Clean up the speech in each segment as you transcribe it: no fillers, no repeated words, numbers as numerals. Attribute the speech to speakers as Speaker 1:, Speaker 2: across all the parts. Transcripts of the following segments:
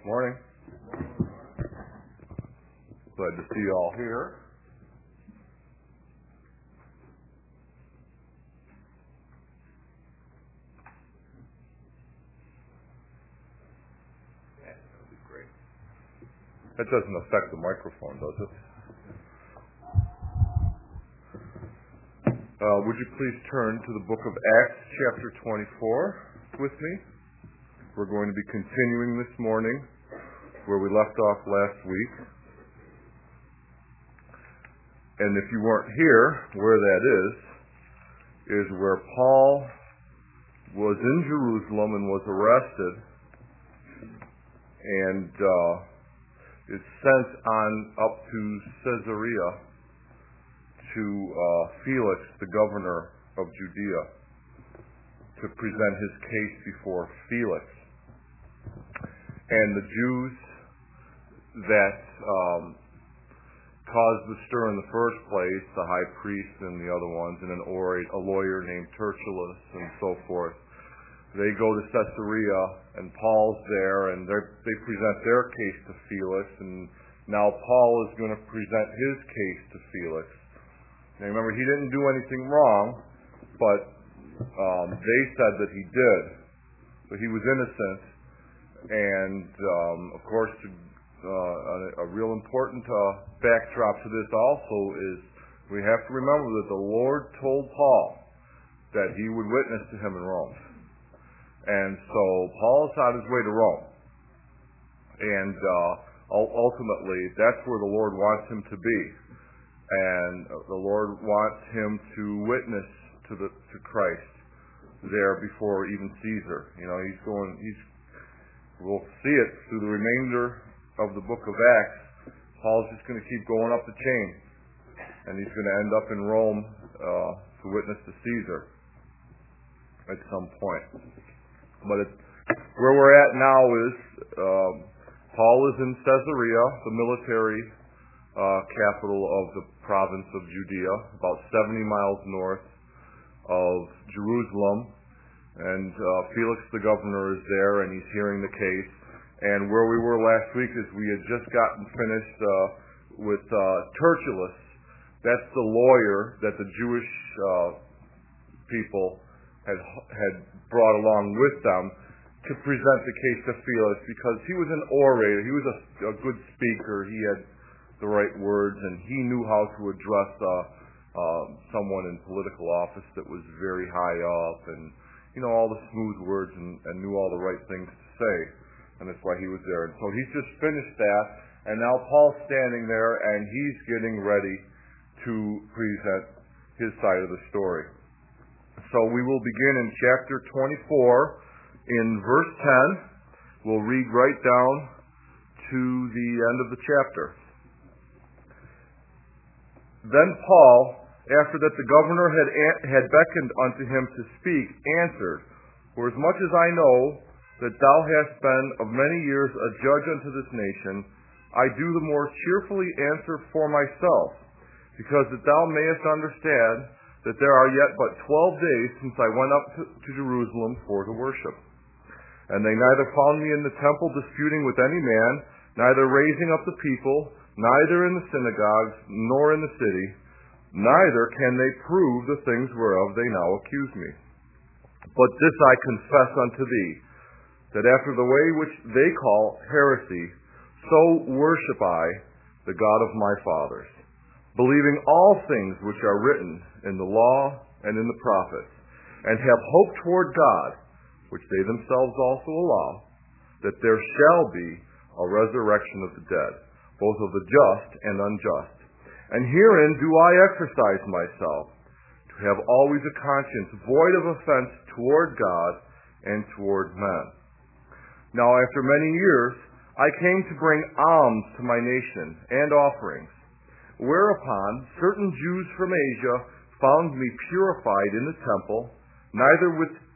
Speaker 1: Morning. Glad to see you all here. That would be great. That doesn't affect the microphone, does it? Would you please turn to the book of Acts, chapter 24, with me? We're going to be continuing this morning where we left off last week. And if you weren't here, where that is where Paul was in Jerusalem and was arrested and is sent on up to Caesarea to Felix, the governor of Judea, to present his case before Felix. And the Jews that caused the stir in the first place, the high priest and the other ones, and a lawyer named Tertullus and so forth, they go to Caesarea, and Paul's there, and they present their case to Felix, and now Paul is going to present his case to Felix. Now remember, he didn't do anything wrong, but they said that he did. So he was innocent, and of course, a real important backdrop to this also is we have to remember that the Lord told Paul that he would witness to him in Rome. And so Paul's on his way to Rome. And ultimately, that's where the Lord wants him to be. And the Lord wants him to witness to Christ there before even Caesar. You know, we'll see it through the remainder of the book of Acts. Paul's just going to keep going up the chain, and he's going to end up in Rome to witness to Caesar at some point. But where we're at now is Paul is in Caesarea, the military capital of the province of Judea, about 70 miles north of Jerusalem. And Felix the governor is there, and he's hearing the case. And where we were last week is we had just gotten finished with Tertullus. That's the lawyer that the Jewish people had brought along with them to present the case to Felix, because he was an orator. He was a good speaker. He had the right words, and he knew how to address someone in political office that was very high up, and all the smooth words, and knew all the right things to say. And that's why he was there. And so he's just finished that, and now Paul's standing there, and he's getting ready to present his side of the story. So we will begin in chapter 24, in verse 10. We'll read right down to the end of the chapter. Then Paul, after that the governor had beckoned unto him to speak, answered, For as much as I know that thou hast been of many years a judge unto this nation, I do the more cheerfully answer for myself, because that thou mayest understand that there are yet but 12 days since I went up to Jerusalem for to worship. And they neither found me in the temple disputing with any man, neither raising up the people, neither in the synagogues, nor in the city, neither can they prove the things whereof they now accuse me. But this I confess unto thee, that after the way which they call heresy, so worship I the God of my fathers, believing all things which are written in the law and in the prophets, and have hope toward God, which they themselves also allow, that there shall be a resurrection of the dead, both of the just and unjust. And herein do I exercise myself, to have always a conscience void of offense toward God and toward men. Now after many years I came to bring alms to my nation and offerings, whereupon certain Jews from Asia found me purified in the temple, neither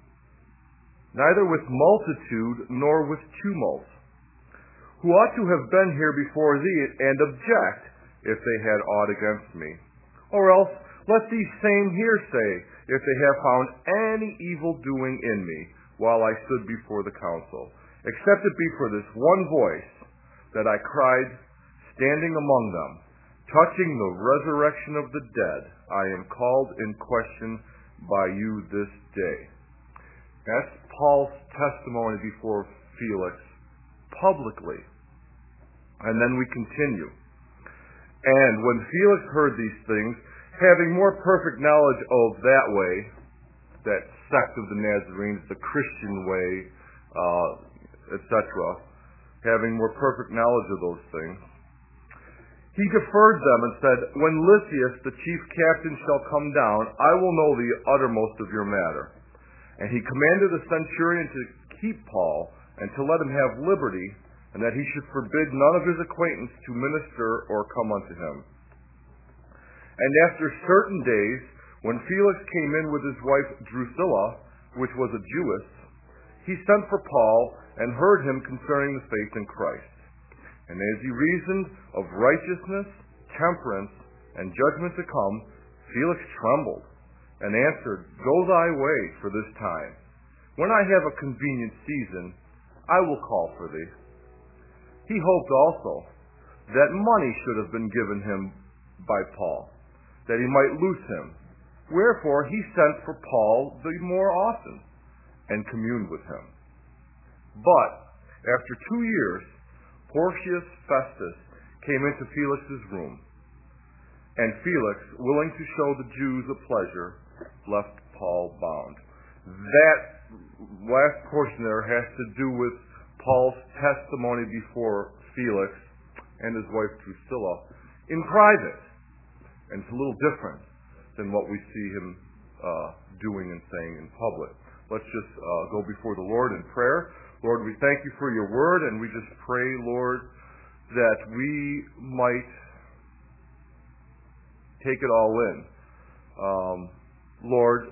Speaker 1: with multitude nor with tumult, who ought to have been here before thee and object if they had aught against me. Or else let these same here say, if they have found any evil doing in me while I stood before the council, except it be for this one voice that I cried, standing among them, touching the resurrection of the dead, I am called in question by you this day. That's Paul's testimony before Felix publicly. And then we continue. And when Felix heard these things, having more perfect knowledge of that way, that sect of the Nazarenes, the Christian way, etc., having more perfect knowledge of those things, he deferred them and said, when Lysias, the chief captain, shall come down, I will know the uttermost of your matter. And he commanded the centurion to keep Paul and to let him have liberty, and that he should forbid none of his acquaintance to minister or come unto him. And after certain days, when Felix came in with his wife Drusilla, which was a Jewess, he sent for Paul and heard him concerning the faith in Christ. And as he reasoned of righteousness, temperance, and judgment to come, Felix trembled and answered, Go thy way for this time. When I have a convenient season, I will call for thee. He hoped also that money should have been given him by Paul, that he might loose him. Wherefore he sent for Paul the more often, and communed with him. But after 2 years, Porcius Festus came into Felix's room, and Felix, willing to show the Jews a pleasure, left Paul bound. That last portion there has to do with Paul's testimony before Felix and his wife Drusilla in private. And it's a little different than what we see him doing and saying in public. Let's just go before the Lord in prayer. Lord, we thank you for your word, and we just pray, Lord, that we might take it all in. Lord,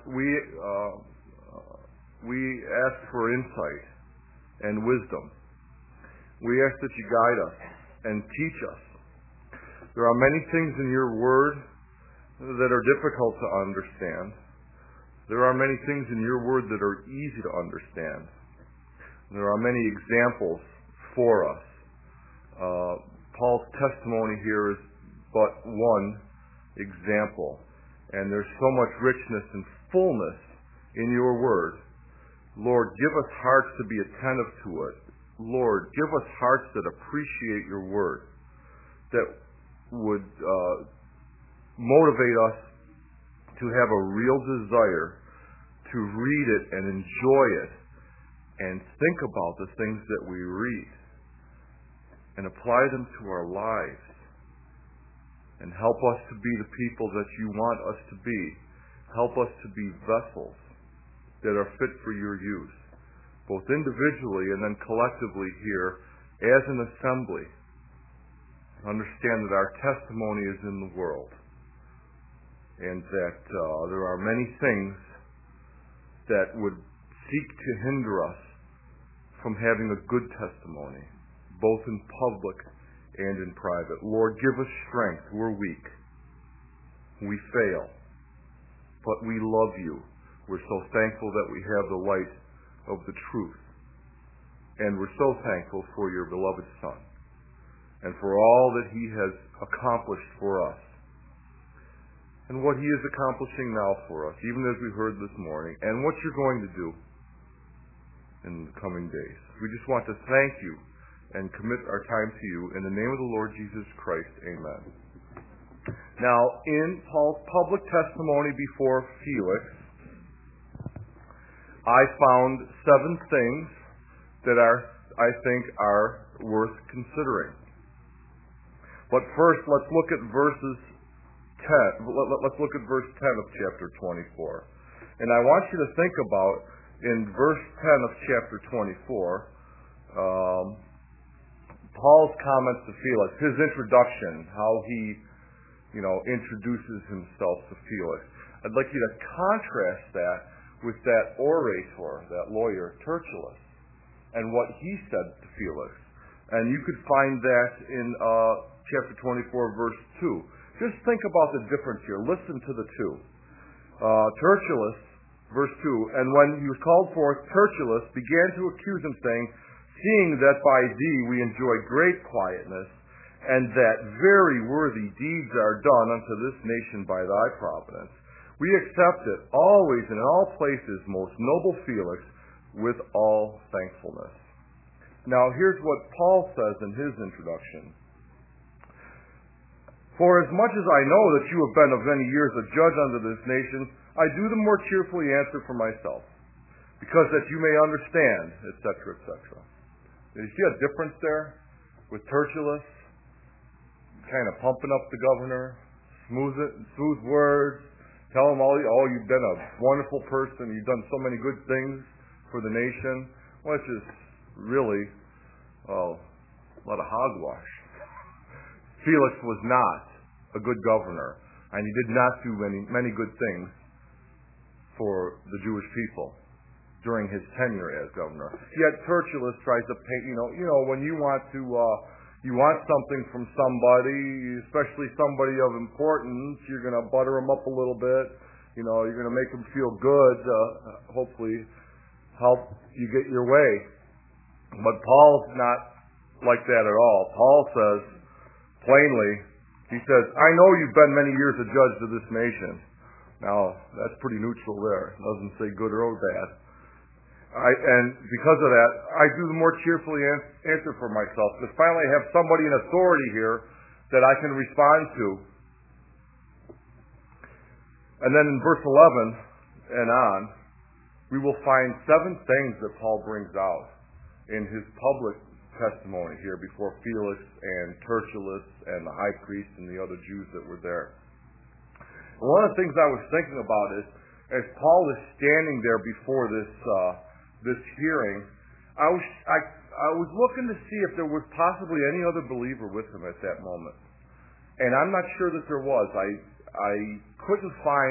Speaker 1: we ask for insight and wisdom. We ask that you guide us and teach us. There are many things in your word that are difficult to understand. There are many things in your word that are easy to understand. There are many examples for us. Paul's testimony here is but one example. And there's so much richness and fullness in your word. Lord, give us hearts to be attentive to it. Lord, give us hearts that appreciate your word, that would motivate us to have a real desire to read it and enjoy it and think about the things that we read and apply them to our lives and help us to be the people that you want us to be. Help us to be vessels that are fit for your use, both individually and then collectively here as an assembly. Understand that our testimony is in the world, and that there are many things that would seek to hinder us from having a good testimony, both in public and in private. Lord, give us strength. We're weak. We fail. But we love you. We're so thankful that we have the light of the truth. And we're so thankful for your beloved Son and for all that he has accomplished for us and what he is accomplishing now for us, even as we heard this morning, and what you're going to do in the coming days. We just want to thank you and commit our time to you in the name of the Lord Jesus Christ. Amen. Now, in Paul's public testimony before Felix, I found 7 things that I think are worth considering. But first, let's look at verses 10. Let's look at verse 10 of chapter 24. And I want you to think about, in verse 10 of chapter 24, Paul's comments to Felix, his introduction, how he, introduces himself to Felix. I'd like you to contrast that with that orator, that lawyer, Tertullus, and what he said to Felix. And you could find that in chapter 24, verse 2. Just think about the difference here. Listen to the two. Tertullus, verse 2, and when he was called forth, Tertullus began to accuse him, saying, seeing that by thee we enjoy great quietness, and that very worthy deeds are done unto this nation by thy providence, we accept it always and in all places, most noble Felix, with all thankfulness. Now here's what Paul says in his introduction. For as much as I know that you have been of many years a judge unto this nation, I do the more cheerfully answer for myself, because that you may understand, etc., etc. Did you see a difference there with Tertullus? Kind of pumping up the governor, smooth words, tell him you've been a wonderful person, you've done so many good things for the nation, which is really a lot of hogwash. Felix was not a good governor, and he did not do many good things for the Jewish people during his tenure as governor. Yet Tertullus tries to paint, when you want something from somebody, especially somebody of importance, you're going to butter them up a little bit. You're going to make them feel good, hopefully help you get your way. But Paul's not like that at all. Paul says, plainly, he says, I know you've been many years a judge to this nation. Now, that's pretty neutral there. It doesn't say good or bad. And because of that, I do the more cheerfully answer for myself, because finally I have somebody in authority here that I can respond to. And then in verse 11 and on, we will find 7 things that Paul brings out in his public testimony here before Felix and Tertullus and the high priest and the other Jews that were there. And one of the things I was thinking about is, as Paul is standing there before this hearing, I was looking to see if there was possibly any other believer with him at that moment. And I'm not sure that there was. I couldn't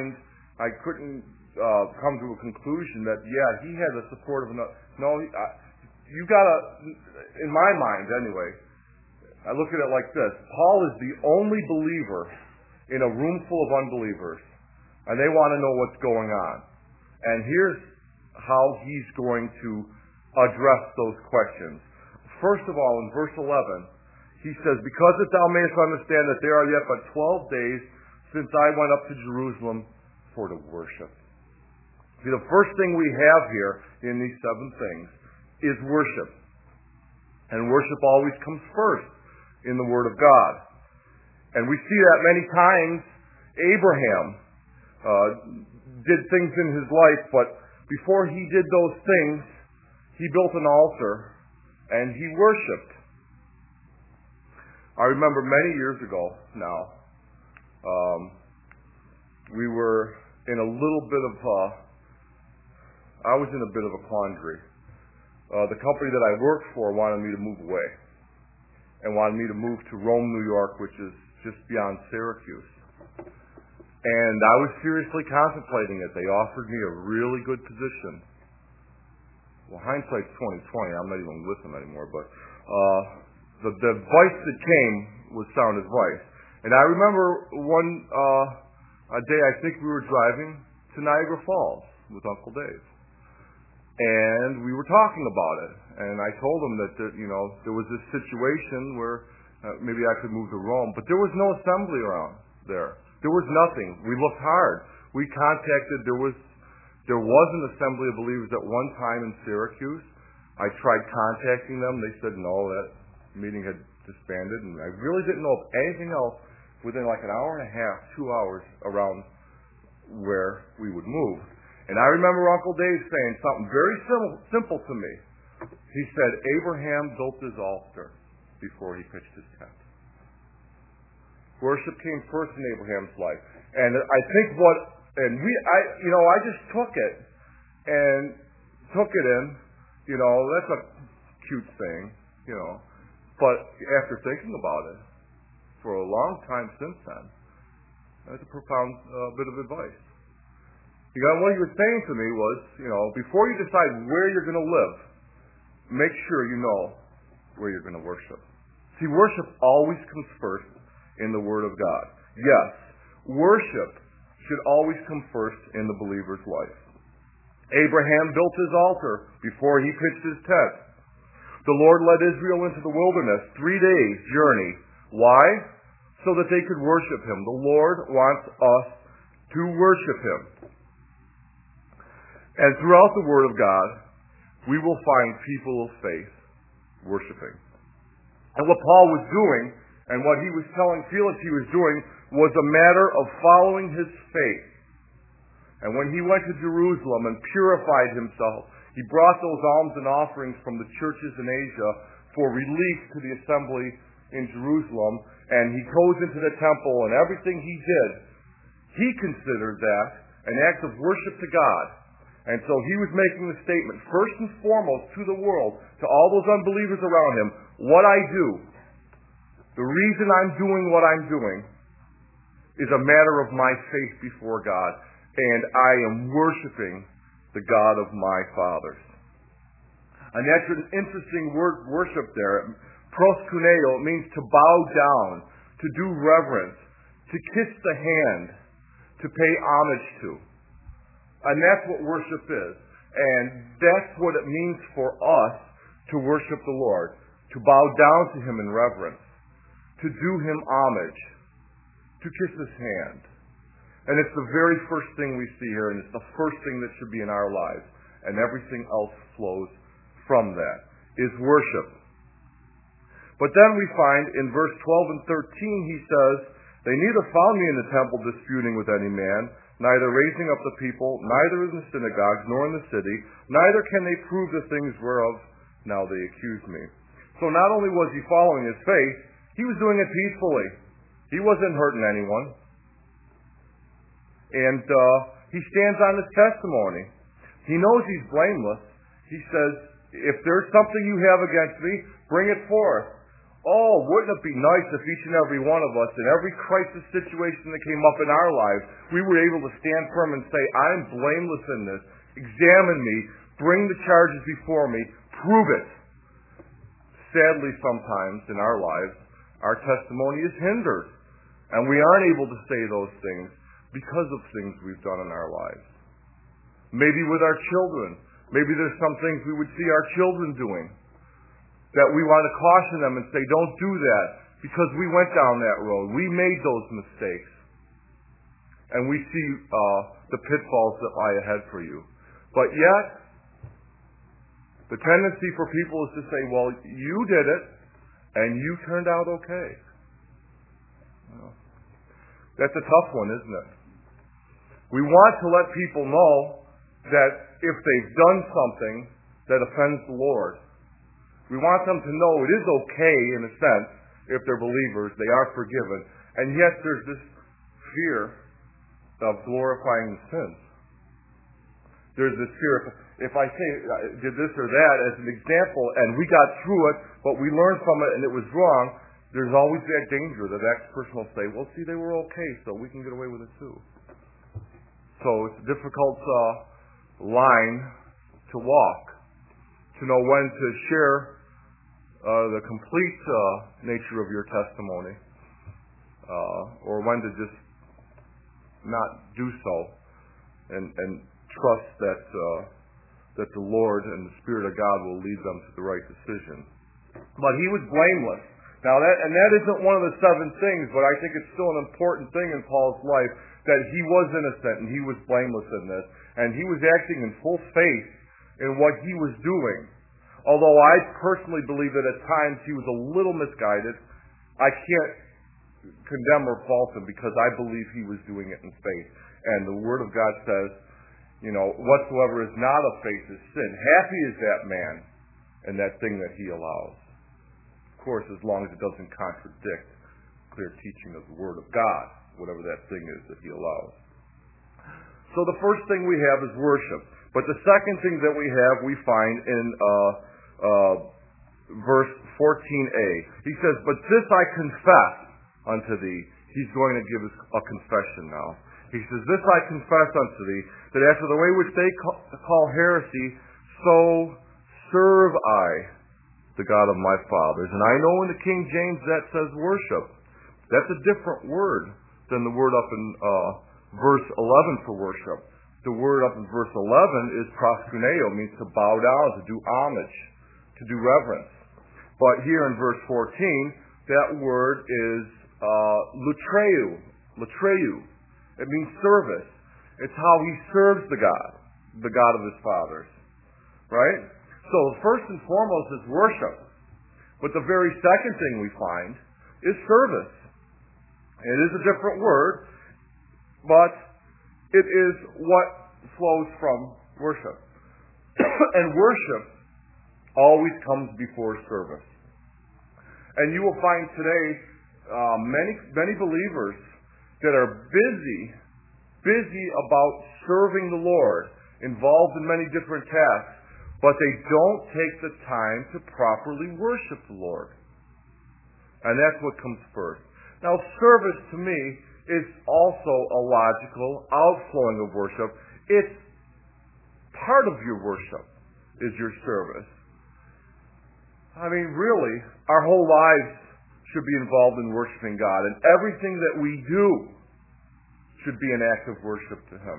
Speaker 1: come to a conclusion that, he had the support of another. No, you gotta, in my mind anyway, I look at it like this. Paul is the only believer in a room full of unbelievers, and they want to know what's going on. And here's how he's going to address those questions. First of all, in verse 11, he says, because that thou mayest understand that there are yet but 12 days since I went up to Jerusalem for to worship. See, the first thing we have here in these 7 things is worship. And worship always comes first in the Word of God. And we see that many times. Abraham did things in his life, but before he did those things, he built an altar and he worshiped. I remember many years ago now, we were in a little bit of I was in a bit of a quandary. The company that I worked for wanted me to move away and wanted me to move to Rome, New York, which is just beyond Syracuse. And I was seriously contemplating it. They offered me a really good position. Well, hindsight's 20/20. I'm not even with them anymore. But the advice that came was sound advice. And I remember a day I think we were driving to Niagara Falls with Uncle Dave. And we were talking about it. And I told him that there was this situation where maybe I could move to Rome. But there was no assembly around there. There was nothing. We looked hard. We contacted, there was an assembly of believers at one time in Syracuse. I tried contacting them. They said no, that meeting had disbanded. And I really didn't know of anything else within like an hour and a half, 2 hours around where we would move. And I remember Uncle Dave saying something very simple to me. He said, Abraham built his altar before he pitched his tent. Worship came first in Abraham's life. And I think I just took it in. That's a cute thing, But after thinking about it for a long time since then, that's a profound bit of advice. What he was saying to me was, before you decide where you're going to live, make sure you know where you're going to worship. See, worship always comes first in the Word of God. Yes, worship should always come first in the believer's life. Abraham built his altar before he pitched his tent. The Lord led Israel into the wilderness, 3 days' journey. Why? So that they could worship Him. The Lord wants us to worship Him. And throughout the Word of God, we will find people of faith worshiping. And what Paul was doing, and what he was telling Felix he was doing, was a matter of following his faith. And when he went to Jerusalem and purified himself, he brought those alms and offerings from the churches in Asia for relief to the assembly in Jerusalem, and he goes into the temple, and everything he did, he considered that an act of worship to God. And so he was making the statement, first and foremost to the world, to all those unbelievers around him, what I do, the reason I'm doing what I'm doing, is a matter of my faith before God, and I am worshiping the God of my fathers. And that's an interesting word, worship there. Proskuneo, it means to bow down, to do reverence, to kiss the hand, to pay homage to. And that's what worship is. And that's what it means for us to worship the Lord, to bow down to Him in reverence, to do Him homage, to kiss His hand. And it's the very first thing we see here, and it's the first thing that should be in our lives. And everything else flows from that, is worship. But then we find in verse 12 and 13, he says, they neither found me in the temple disputing with any man, neither raising up the people, neither in the synagogues, nor in the city, neither can they prove the things whereof now they accuse me. So not only was he following his faith, he was doing it peacefully. He wasn't hurting anyone. And he stands on his testimony. He knows he's blameless. He says, if there's something you have against me, bring it forth. Oh, wouldn't it be nice if each and every one of us, in every crisis situation that came up in our lives, we were able to stand firm and say, I'm blameless in this. Examine me. Bring the charges before me. Prove it. Sadly, sometimes in our lives, our testimony is hindered. And we aren't able to say those things because of things we've done in our lives. Maybe with our children. Maybe there's some things we would see our children doing that we want to caution them and say, don't do that, because we went down that road. We made those mistakes. And we see the pitfalls that lie ahead for you. But yet, the tendency for people is to say, well, you did it, and you turned out okay. Well, that's a tough one, isn't it? We want to let people know that if they've done something that offends the Lord, we want them to know it is okay, in a sense, if they're believers, they are forgiven. And yet there's this fear of glorifying the sins. There's this fear, if I say did this or that as an example, and we got through it, but we learned from it and it was wrong, there's always that danger that that person will say, well, see, they were okay, so we can get away with it too. So it's a difficult line to walk, to know when to share the complete nature of your testimony, or when to just not do so, and trust that the Lord and the Spirit of God will lead them to the right decision. But he was blameless. Now that isn't one of the 7 things, but I think it's still an important thing in Paul's life that he was innocent and he was blameless in this, and he was acting in full faith in what he was doing. Although I personally believe that at times he was a little misguided, I can't condemn or fault him because I believe he was doing it in faith. And the Word of God says, whatsoever is not of faith is sin. Happy is that man and that thing that he allows. Of course, as long as it doesn't contradict clear teaching of the Word of God, whatever that thing is that he allows. So the first thing we have is worship. But the second thing that we find in verse 14a. He says, but this I confess unto thee. He's going to give us a confession now. He says, this I confess unto thee, that after the way which they call heresy, so serve I the God of my fathers. And I know in the King James that says worship. That's a different word than the word up in verse 11 for worship. The word up in verse 11 is proskuneo, means to bow down, to do homage, to do reverence. But here in verse 14, that word is lutreu. It means service. It's how he serves the God of his fathers. Right? So first and foremost is worship. But the very second thing we find is service. It is a different word, but it is what flows from worship. And worship always comes before service. And you will find today many believers that are busy about serving the Lord, involved in many different tasks, but they don't take the time to properly worship the Lord. And that's what comes first. Now, service to me is also a logical outflowing of worship. It's part of your worship is your service. I mean, really, our whole lives should be involved in worshiping God, and everything that we do should be an act of worship to Him.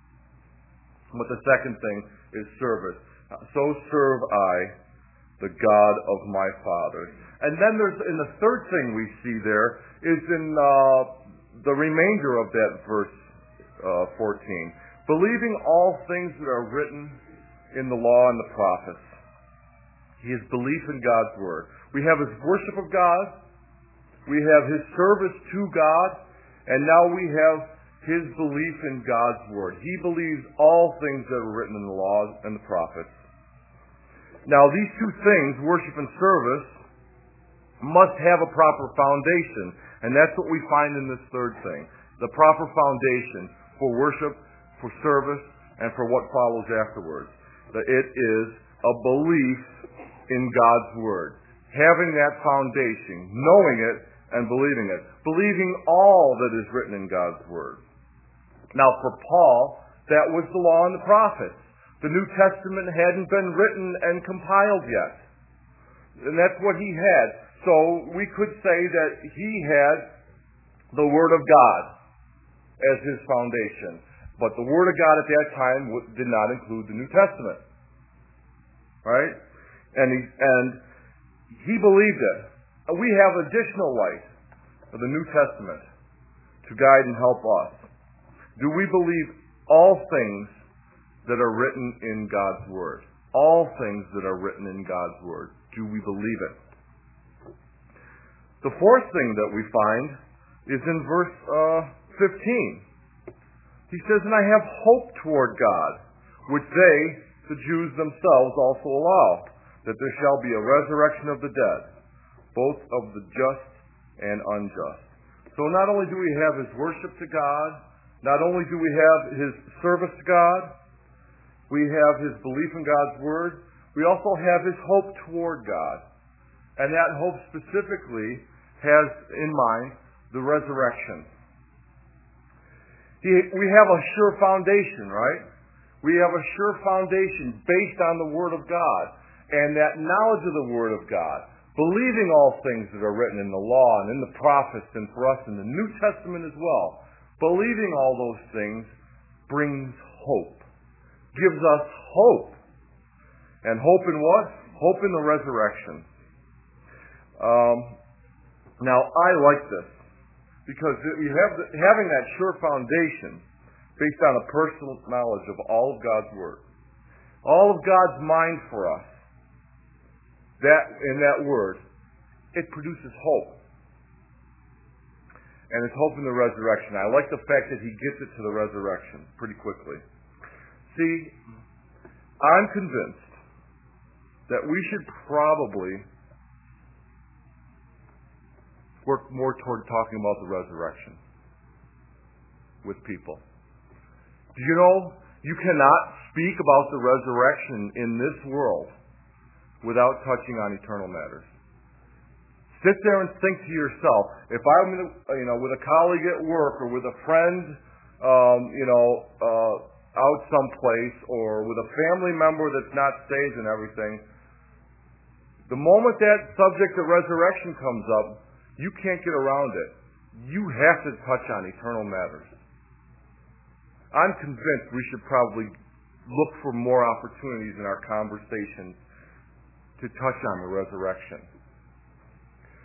Speaker 1: But the second thing is service. So serve I the God of my fathers. And then in the third thing we see there is in the remainder of that verse 14. Believing all things that are written in the law and the prophets. His belief in God's Word. We have his worship of God. We have his service to God. And now we have his belief in God's Word. He believes all things that are written in the law and the prophets. Now these two things, worship and service, must have a proper foundation. And that's what we find in this third thing. The proper foundation for worship, for service, and for what follows afterwards. It is a belief in God's Word. Having that foundation, knowing it and believing it. Believing all that is written in God's Word. Now for Paul, that was the law and the prophets. The New Testament hadn't been written and compiled yet. And that's what he had. So we could say that he had the Word of God as his foundation. But the Word of God at that time did not include the New Testament. Right? And he believed it. We have additional light of the New Testament to guide and help us. Do we believe all things that are written in God's Word? All things that are written in God's Word. Do we believe it? The fourth thing that we find is in verse 15. He says, and I have hope toward God, which they, the Jews themselves, also allow, that there shall be a resurrection of the dead, both of the just and unjust. So not only do we have his worship to God, not only do we have his service to God, we have his belief in God's Word, we also have his hope toward God. And that hope specifically has in mind the resurrection. We have a sure foundation, right? We have a sure foundation based on the Word of God. And that knowledge of the Word of God, believing all things that are written in the law and in the prophets and for us in the New Testament as well, believing all those things brings hope, gives us hope. And hope in what? Hope in the resurrection. Now, I like this because we have having that sure foundation based on a personal knowledge of all of God's Word, all of God's mind for us. That in that Word, it produces hope. And it's hope in the resurrection. I like the fact that he gets it to the resurrection pretty quickly. See, I'm convinced that we should probably work more toward talking about the resurrection with people. Do you know you cannot speak about the resurrection in this world without touching on eternal matters? Sit there and think to yourself, if I'm with a colleague at work or with a friend out someplace or with a family member that's not saved and everything, the moment that subject of resurrection comes up, you can't get around it. You have to touch on eternal matters. I'm convinced we should probably look for more opportunities in our conversations to touch on the resurrection.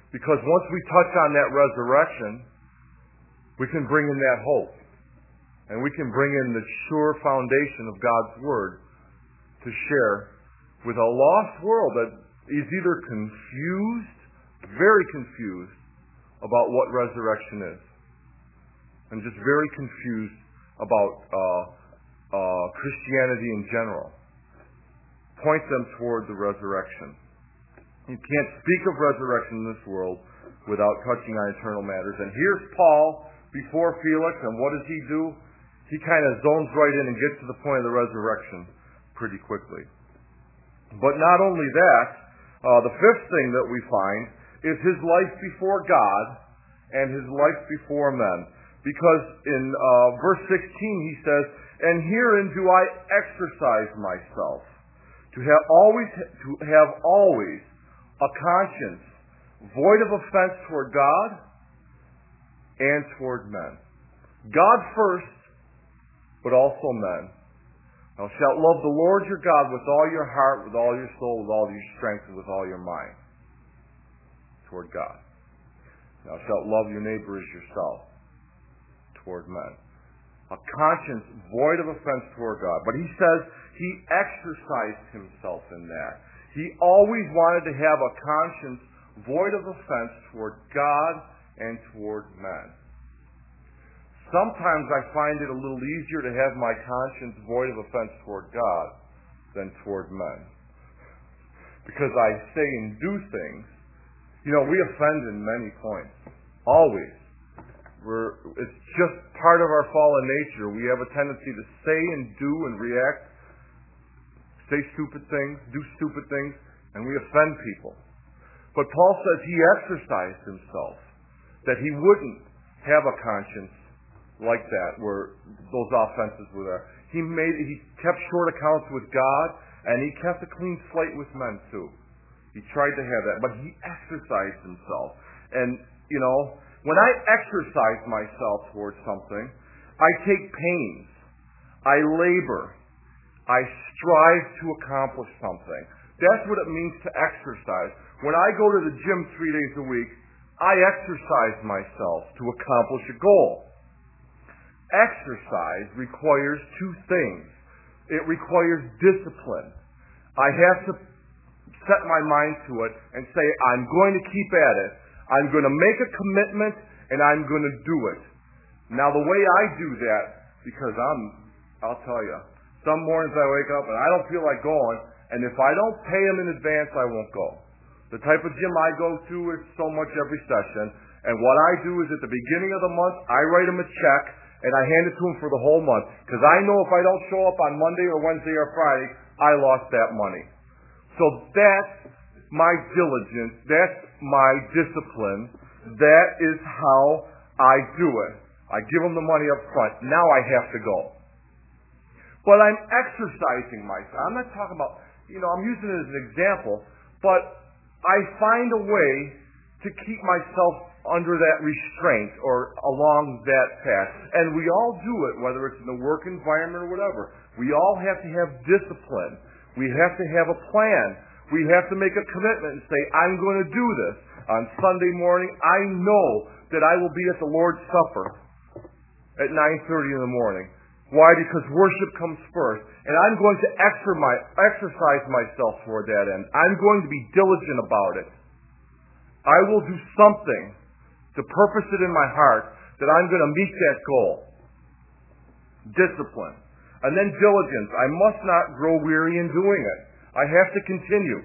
Speaker 1: Because once we touch on that resurrection, we can bring in that hope. And we can bring in the sure foundation of God's Word to share with a lost world that is either confused, very confused, about what resurrection is. And just very confused about Christianity in general. Point them toward the resurrection. You can't speak of resurrection in this world without touching on eternal matters. And here's Paul before Felix, and what does he do? He kind of zones right in and gets to the point of the resurrection pretty quickly. But not only that, the fifth thing that we find is his life before God and his life before men. Because in verse 16 he says, "And herein do I exercise myself, to have always a conscience void of offense toward God and toward men." God first, but also men. "Thou shalt love the Lord your God with all your heart, with all your soul, with all your strength, and with all your mind." Toward God. "Thou shalt love your neighbor as yourself." Toward men. A conscience void of offense toward God. But he says he exercised himself in that. He always wanted to have a conscience void of offense toward God and toward men. Sometimes I find it a little easier to have my conscience void of offense toward God than toward men. Because I say and do things. We offend in many points. Always. It's just part of our fallen nature. We have a tendency to say and do and react, say stupid things, do stupid things, and we offend people. But Paul says he exercised himself, that he wouldn't have a conscience like that, where those offenses were there. He kept short accounts with God, and he kept a clean slate with men too. He tried to have that, but he exercised himself. And, when I exercise myself towards something, I take pains. I labor. I strive to accomplish something. That's what it means to exercise. When I go to the gym 3 days a week, I exercise myself to accomplish a goal. Exercise requires two things. It requires discipline. I have to set my mind to it and say, I'm going to keep at it. I'm going to make a commitment, and I'm going to do it. Now, the way I do that, because I'll tell you, some mornings I wake up and I don't feel like going, and if I don't pay them in advance, I won't go. The type of gym I go to is so much every session, and what I do is at the beginning of the month, I write them a check, and I hand it to them for the whole month, because I know if I don't show up on Monday or Wednesday or Friday, I lost that money. So that's my diligence, that's my discipline, that is how I do it. I give them the money up front. Now I have to go. But I'm exercising myself. I'm not talking about, I'm using it as an example, but I find a way to keep myself under that restraint or along that path. And we all do it, whether it's in the work environment or whatever. We all have to have discipline. We have to have a plan. We have to make a commitment and say, I'm going to do this. On Sunday morning, I know that I will be at the Lord's Supper at 9:30 in the morning. Why? Because worship comes first. And I'm going to exercise myself toward that end. I'm going to be diligent about it. I will do something to purpose it in my heart that I'm going to meet that goal. Discipline. And then diligence. I must not grow weary in doing it. I have to continue.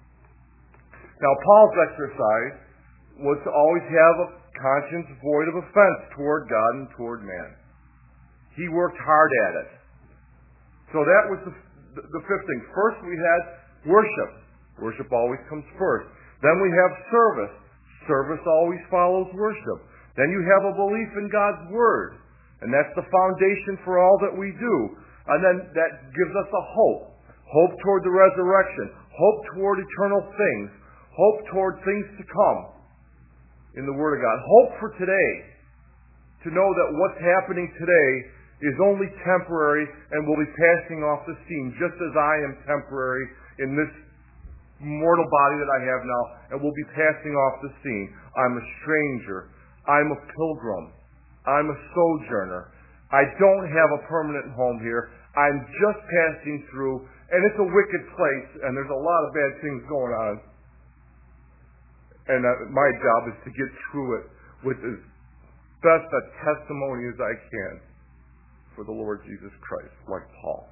Speaker 1: Now, Paul's exercise was to always have a conscience void of offense toward God and toward man. He worked hard at it. So that was the fifth thing. First, we had worship. Worship always comes first. Then we have service. Service always follows worship. Then you have a belief in God's Word. And that's the foundation for all that we do. And then that gives us a hope. Hope toward the resurrection. Hope toward eternal things. Hope toward things to come in the Word of God. Hope for today. To know that what's happening today is only temporary and will be passing off the scene, just as I am temporary in this mortal body that I have now and will be passing off the scene. I'm a stranger. I'm a pilgrim. I'm a sojourner. I don't have a permanent home here. I'm just passing through, and it's a wicked place, and there's a lot of bad things going on. And my job is to get through it with as best a testimony as I can for the Lord Jesus Christ, like Paul.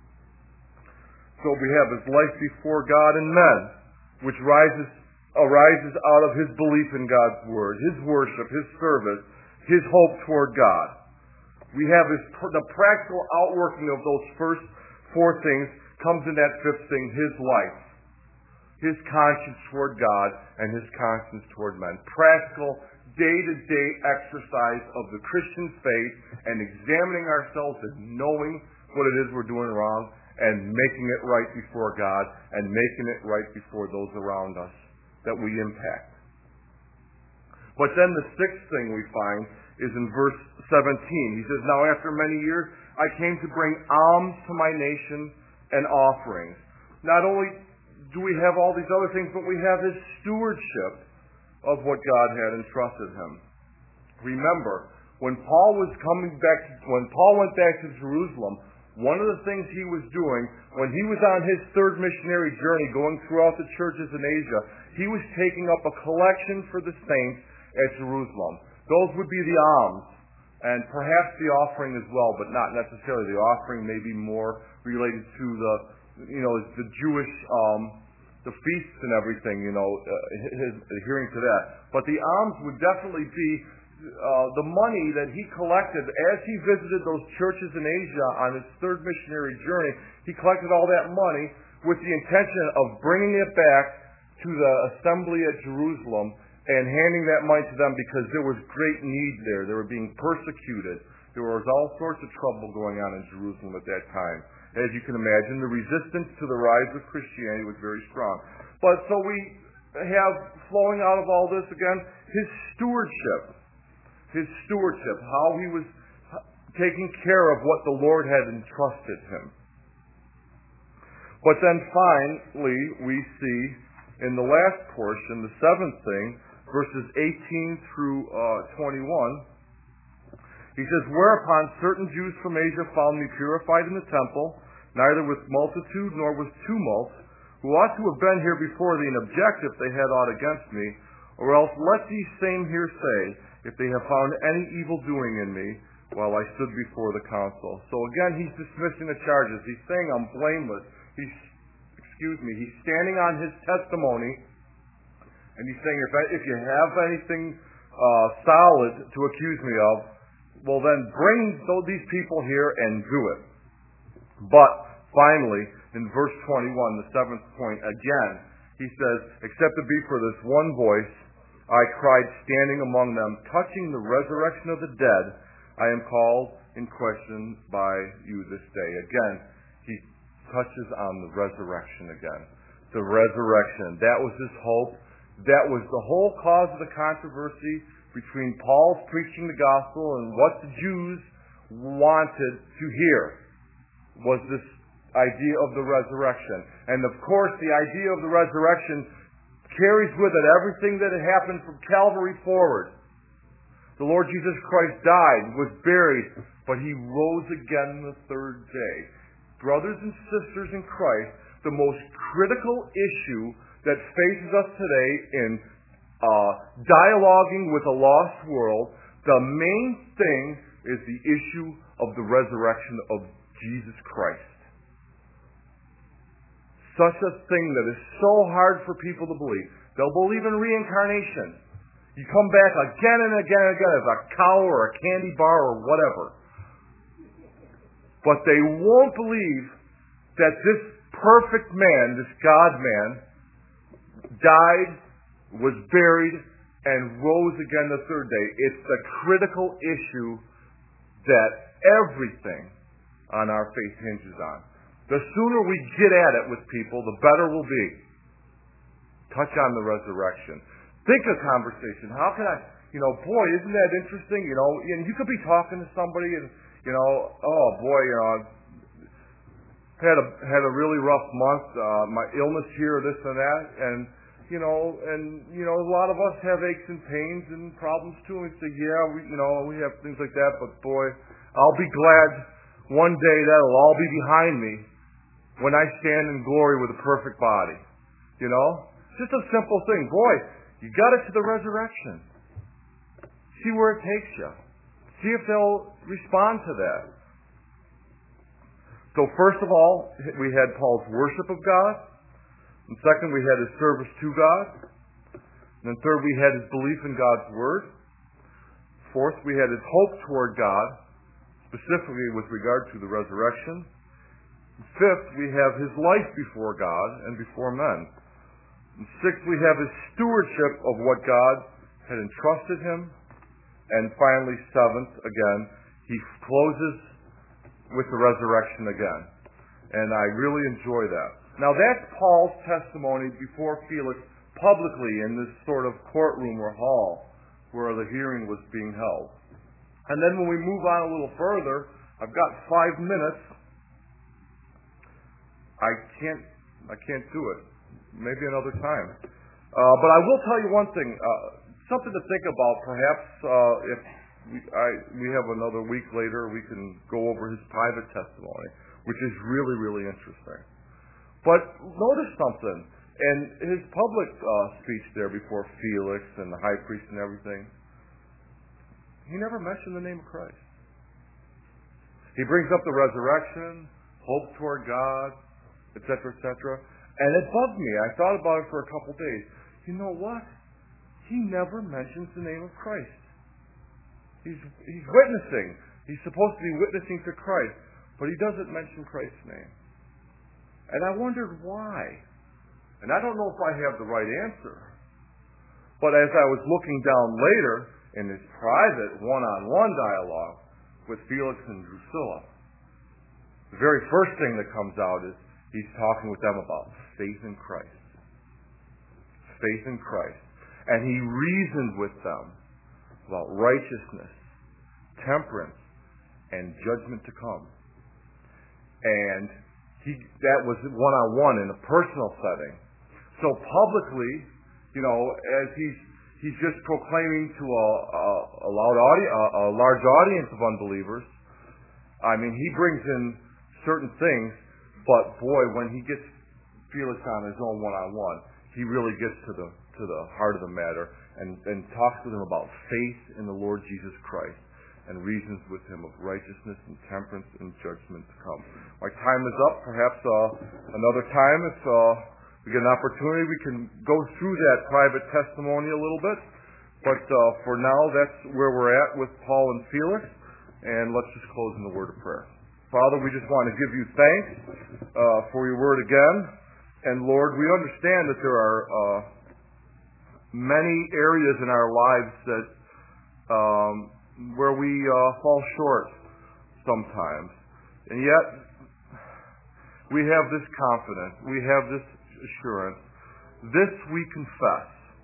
Speaker 1: So we have his life before God and men, which arises out of his belief in God's word, his worship, his service, his hope toward God. We have the practical outworking of those first four things comes in that fifth thing, his life, his conscience toward God, and his conscience toward men. Practical, day-to-day exercise of the Christian faith and examining ourselves and knowing what it is we're doing wrong and making it right before God and making it right before those around us that we impact. But then the sixth thing we find is in verse 17. He says, "Now after many years I came to bring alms to my nation and offerings." Not only do we have all these other things, but we have his stewardship of what God had entrusted him. Remember, when Paul went back to Jerusalem, one of the things he was doing when he was on his third missionary journey going throughout the churches in Asia, he was taking up a collection for the saints at Jerusalem. Those would be the alms and perhaps the offering as well, but not necessarily. The offering may be more related to the Jewish the feasts and everything, his adhering to that. But the alms would definitely be the money that he collected as he visited those churches in Asia on his third missionary journey. He collected all that money with the intention of bringing it back to the assembly at Jerusalem and handing that money to them because there was great need there. They were being persecuted. There was all sorts of trouble going on in Jerusalem at that time. As you can imagine, the resistance to the rise of Christianity was very strong. But so we have flowing out of all this again, his stewardship, how he was taking care of what the Lord had entrusted him. But then finally, we see in the last portion, the seventh thing, verses 18 through 21, he says, "Whereupon certain Jews from Asia found me purified in the temple, neither with multitude nor with tumult, who ought to have been here before thee and object if they had aught against me, or else let these same here say, if they have found any evil doing in me, while I stood before the council." So again, he's dismissing the charges. He's saying I'm blameless. He's standing on his testimony, and he's saying if you have anything solid to accuse me of, well then bring these people here and do it. But finally, in verse 21, the seventh point, again, he says, "Except it be for this one voice, I cried standing among them, touching the resurrection of the dead, I am called in question by you this day." Again, he touches on the resurrection again. The resurrection. That was his hope. That was the whole cause of the controversy between Paul's preaching the gospel and what the Jews wanted to hear, was this idea of the resurrection. And of course, the idea of the resurrection carries with it everything that had happened from Calvary forward. The Lord Jesus Christ died, was buried, but he rose again the third day. Brothers and sisters in Christ, the most critical issue that faces us today in dialoguing with a lost world, the main thing is the issue of the resurrection of Jesus Christ. Such a thing that is so hard for people to believe. They'll believe in reincarnation. You come back again and again and again as a cow or a candy bar or whatever. But they won't believe that this perfect man, this God-man, died, was buried, and rose again the third day. It's the critical issue that everything on our faith hinges on. The sooner we get at it with people, the better we'll be. Touch on the resurrection. Think of conversation. How can I, boy, isn't that interesting? And you could be talking to somebody and, oh boy, had a really rough month. My illness here, this and that, and a lot of us have aches and pains and problems too. And we say, we have things like that, but boy, I'll be glad one day that'll all be behind me when I stand in glory with a perfect body. Just a simple thing. Boy, you got it to the resurrection. See where it takes you. See if they'll respond to that. So first of all, we had Paul's worship of God. And second, we had his service to God. And then third, we had his belief in God's Word. Fourth, we had his hope toward God, specifically with regard to the resurrection. And fifth, we have his life before God and before men. And sixth, we have his stewardship of what God had entrusted him. And finally, seventh, again, he closes with the resurrection again. And I really enjoy that. Now that's Paul's testimony before Felix publicly in this sort of courtroom or hall where the hearing was being held. And then when we move on a little further, I've got 5 minutes. I can't do it. Maybe another time. But I will tell you one thing, something to think about. Perhaps if we have another week later, we can go over his private testimony, which is really, really interesting. But notice something. And his public speech there before Felix and the high priest and everything, he never mentioned the name of Christ. He brings up the resurrection, hope toward God, etc., etc. And it bugged me. I thought about it for a couple days. You know what? He never mentions the name of Christ. He's witnessing. He's supposed to be witnessing to Christ, but he doesn't mention Christ's name. And I wondered why. And I don't know if I have the right answer. But as I was looking down later in his private one-on-one dialogue with Felix and Drusilla, the very first thing that comes out is he's talking with them about faith in Christ. Faith in Christ. And he reasoned with them about righteousness, temperance, and judgment to come. And that was one-on-one in a personal setting. So publicly, as he's just proclaiming to a large audience of unbelievers, I mean, he brings in certain things, but boy, when he gets Felix on his own one-on-one, he really gets to the heart of the matter and talks to them about faith in the Lord Jesus Christ and reasons with him of righteousness and temperance and judgment to come. My time is up. Perhaps another time, if we get an opportunity, we can go through that private testimony a little bit. But for now, that's where we're at with Paul and Felix. And let's just close in the word of prayer. Father, we just want to give you thanks for your word again. And Lord, we understand that there are many areas in our lives that where we fall short sometimes. And yet, we have this confidence, we have this assurance. This we confess.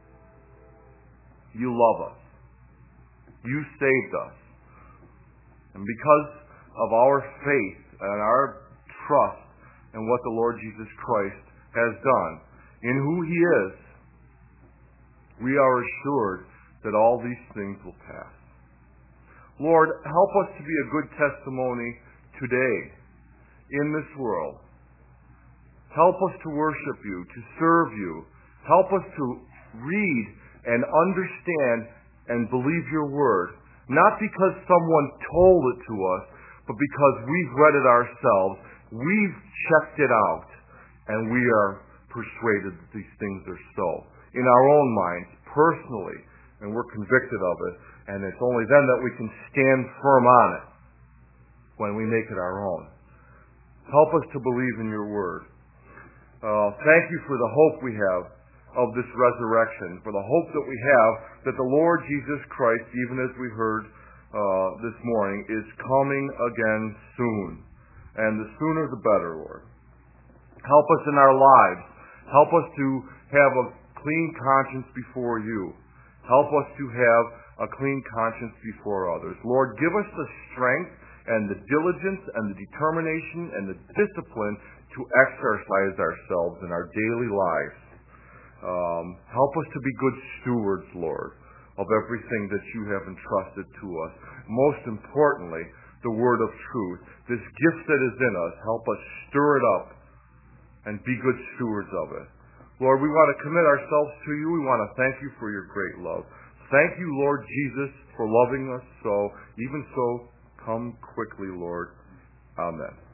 Speaker 1: You love us. You saved us. And because of our faith and our trust in what the Lord Jesus Christ has done, in who He is, we are assured that all these things will pass. Lord, help us to be a good testimony today in this world. Help us to worship you, to serve you. Help us to read and understand and believe your word, not because someone told it to us, but because we've read it ourselves, we've checked it out, and we are persuaded that these things are so in our own minds, personally, and we're convicted of it. And it's only then that we can stand firm on it when we make it our own. Help us to believe in your word. Thank you for the hope we have of this resurrection, for the hope that we have that the Lord Jesus Christ, even as we heard this morning, is coming again soon. And the sooner the better, Lord. Help us in our lives. Help us to have a clean conscience before you. Help us to have a clean conscience before others. Lord, give us the strength and the diligence and the determination and the discipline to exercise ourselves in our daily lives. Help us to be good stewards, Lord, of everything that you have entrusted to us. Most importantly, the word of truth, this gift that is in us, help us stir it up and be good stewards of it. Lord, we want to commit ourselves to you. We want to thank you for your great love. Thank you, Lord Jesus, for loving us so. Even so, come quickly, Lord. Amen.